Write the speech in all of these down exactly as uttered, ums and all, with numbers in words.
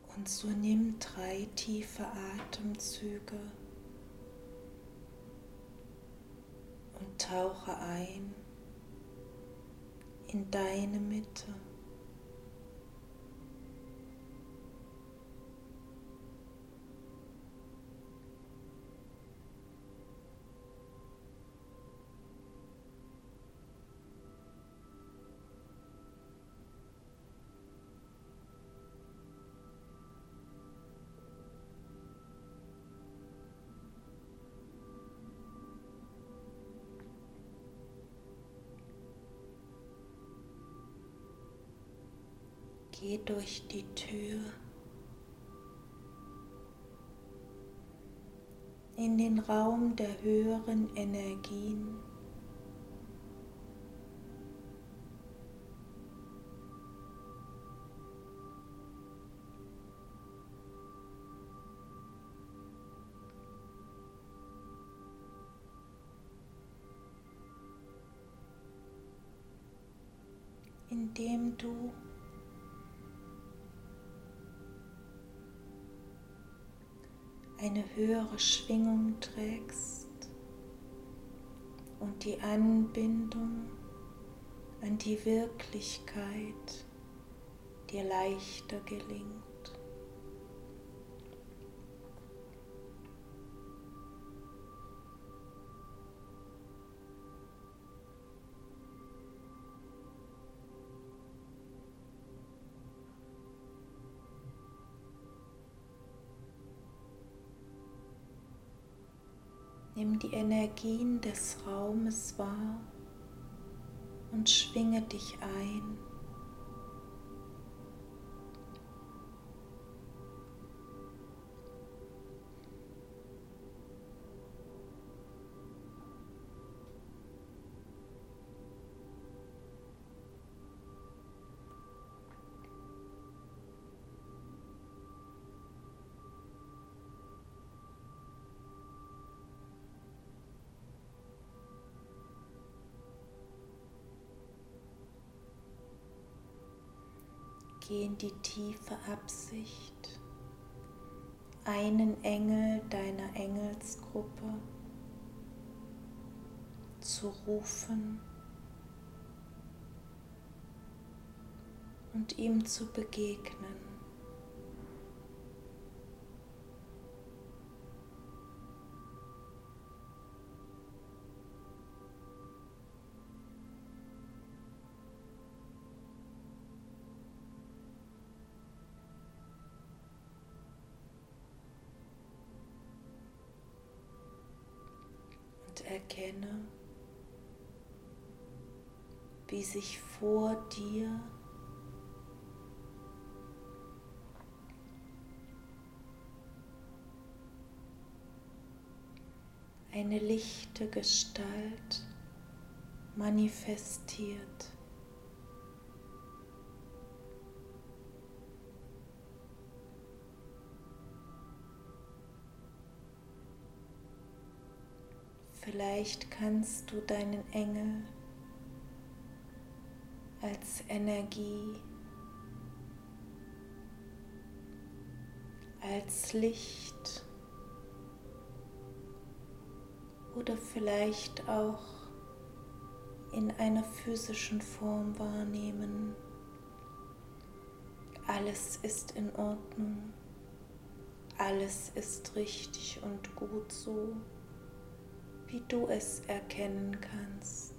Und so nimm drei tiefe Atemzüge und tauche ein in deine Mitte. Geh durch die Tür in den Raum der höheren Energien. Indem du eine höhere Schwingung trägst und die Anbindung an die Wirklichkeit dir leichter gelingt. Nimm die Energien des Raumes wahr und schwinge dich ein. Geh in die tiefe Absicht, einen Engel deiner Engelsgruppe zu rufen und ihm zu begegnen. Erkenne, wie sich vor dir eine lichte Gestalt manifestiert. Vielleicht kannst du deinen Engel als Energie, als Licht oder vielleicht auch in einer physischen Form wahrnehmen. Alles ist in Ordnung, alles ist richtig und gut so, wie du es erkennen kannst.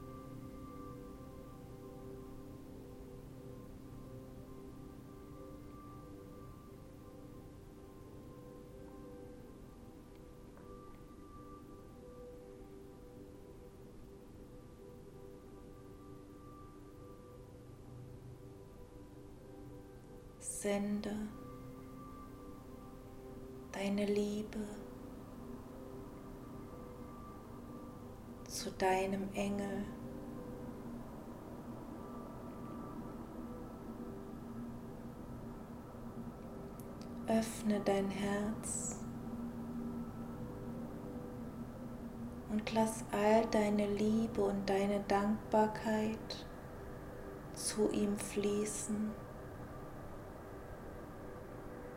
Sende deine Liebe zu deinem Engel. Öffne dein Herz und lass all deine Liebe und deine Dankbarkeit zu ihm fließen.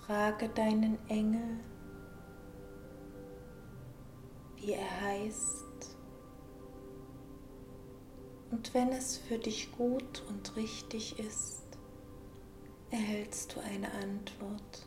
Frage deinen Engel, wie er heißt, und wenn es für dich gut und richtig ist, erhältst du eine Antwort.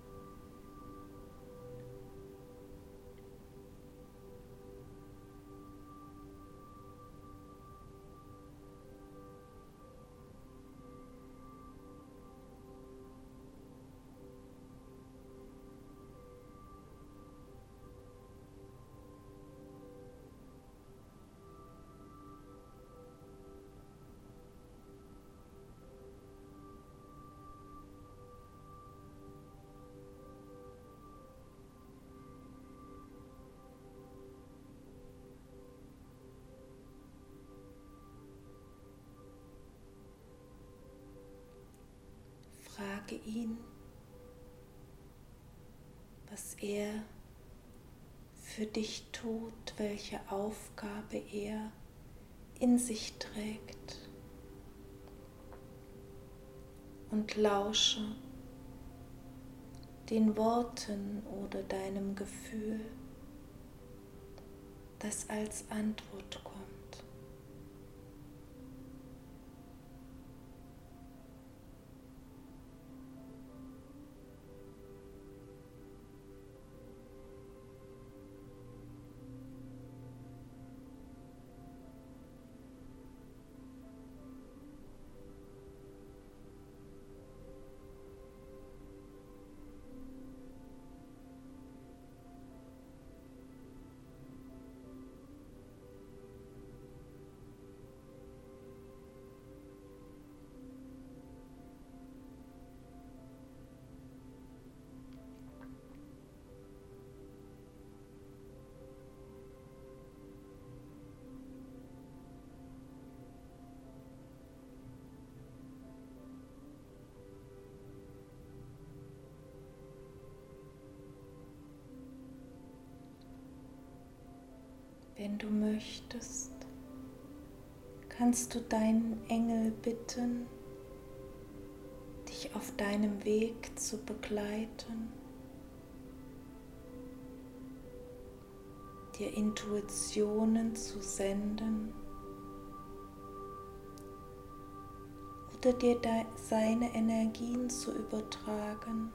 Frage ihn, was er für dich tut, welche Aufgabe er in sich trägt, und lausche den Worten oder deinem Gefühl, das als Antwort kommt. Wenn du möchtest, kannst du deinen Engel bitten, dich auf deinem Weg zu begleiten, dir Intuitionen zu senden oder dir seine Energien zu übertragen.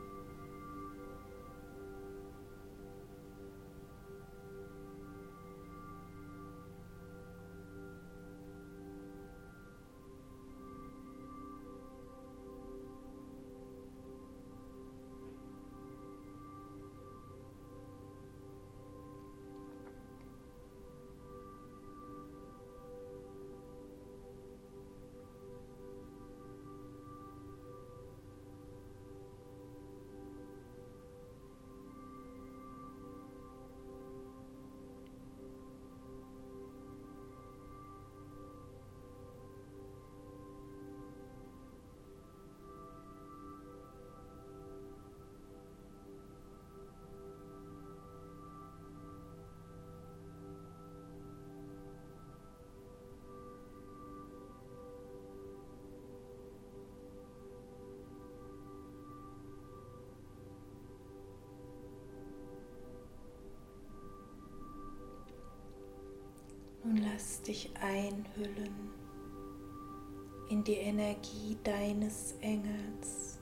Nun lass dich einhüllen in die Energie deines Engels.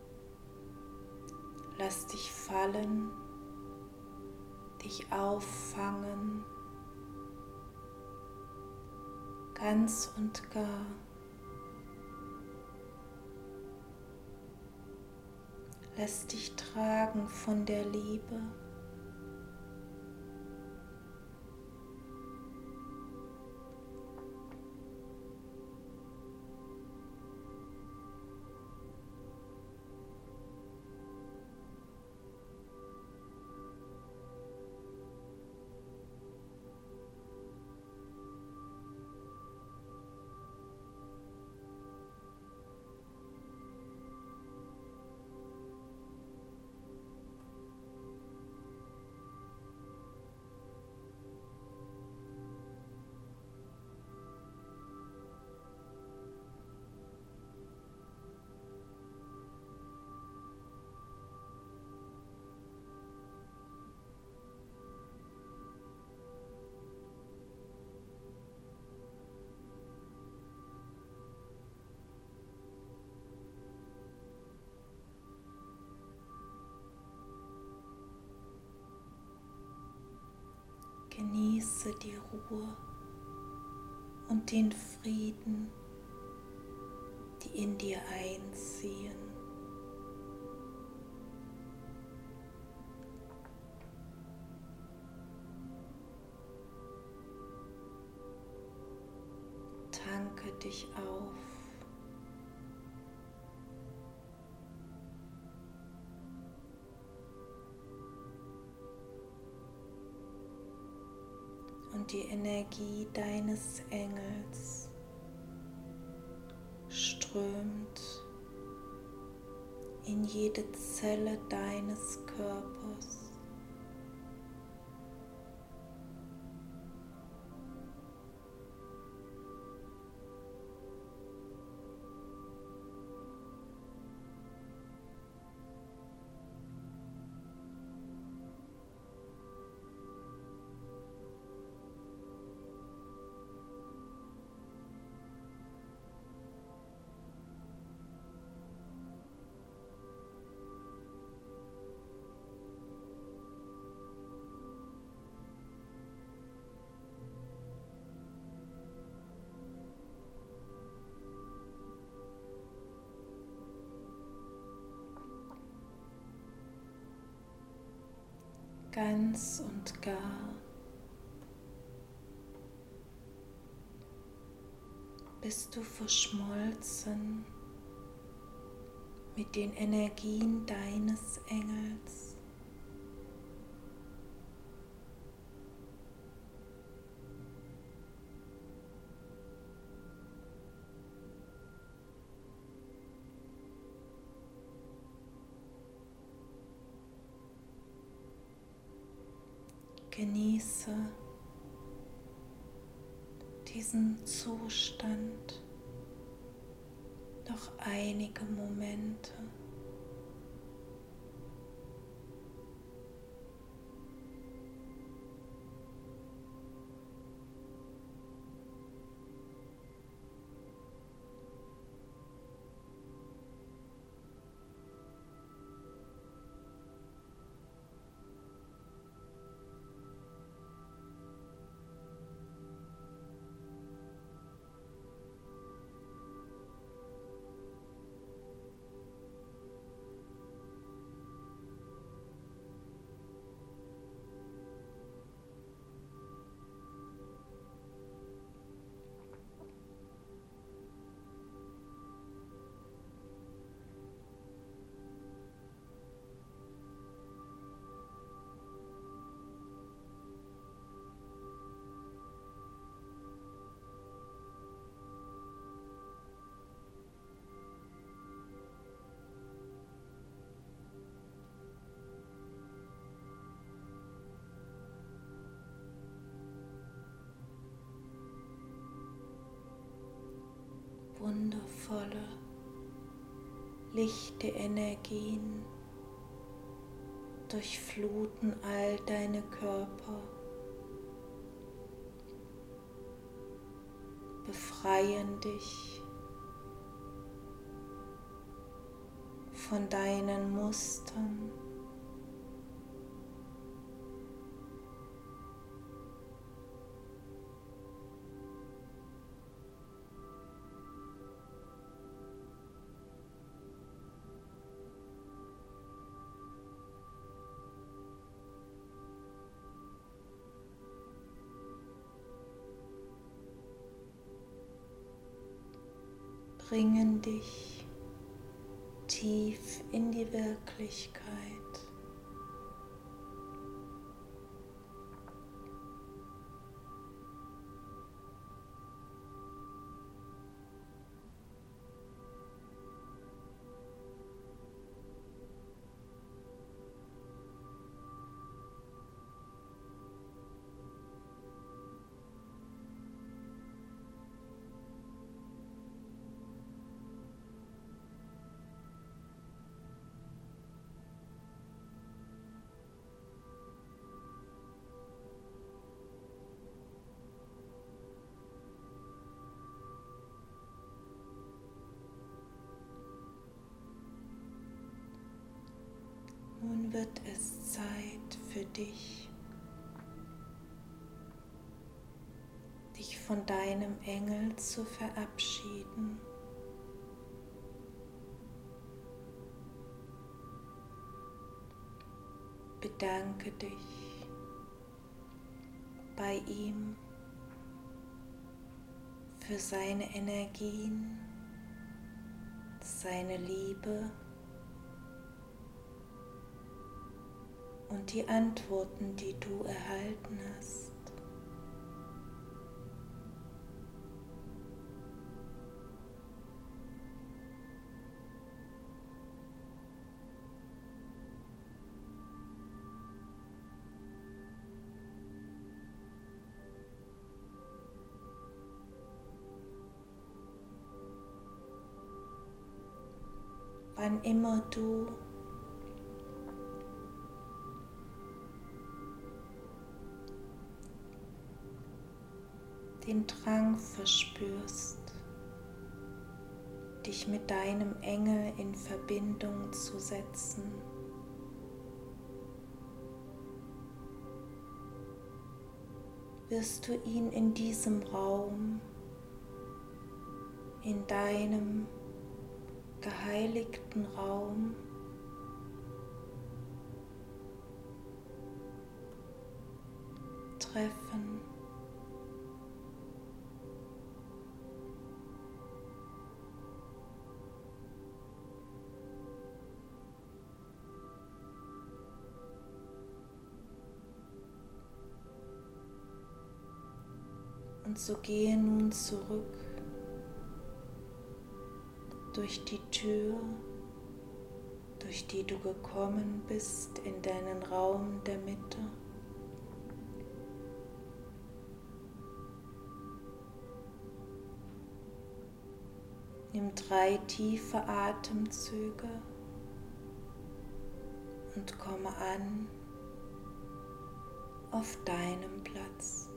Lass dich fallen, dich auffangen, ganz und gar. Lass dich tragen von der Liebe. Genieße die Ruhe und den Frieden, die in dir einziehen. Tanke dich auf. Und die Energie deines Engels strömt in jede Zelle deines Körpers. Ganz und gar bist du verschmolzen mit den Energien deines Engels. Genieße diesen Zustand noch einige Momente. Wundervolle, lichte Energien durchfluten all deine Körper, befreien dich von deinen Mustern. Bringen dich tief in die Wirklichkeit. Nun wird es Zeit für dich, von deinem Engel zu verabschieden. Bedanke dich bei ihm für seine Energien, seine Liebe und die Antworten, die du erhalten hast. Wann immer du den Drang verspürst, dich mit deinem Engel in Verbindung zu setzen, wirst du ihn in diesem Raum, in deinem geheiligten Raum treffen. Und so gehe nun zurück durch die Tür, durch die du gekommen bist, in deinen Raum der Mitte. Nimm drei tiefe Atemzüge und komme an auf deinem Platz.